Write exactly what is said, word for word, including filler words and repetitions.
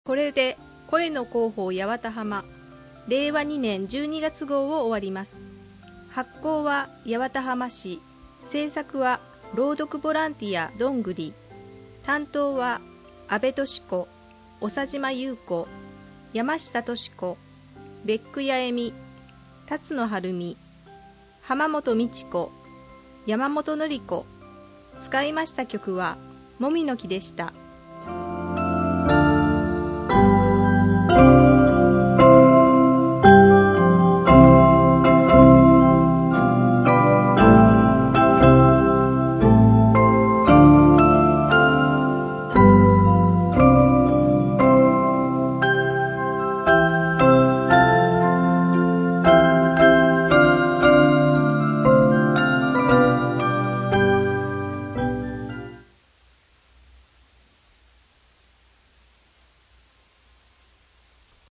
これで声の広報八幡浜れいわにねんじゅうにがつ号を終わります。発行は八幡浜市、制作は朗読ボランティアどんぐり、担当は阿部敏子、長島優子、山下敏子、ベック八重美、辰野晴美、浜本美智子、山本典子。使いました曲はもみの木でした。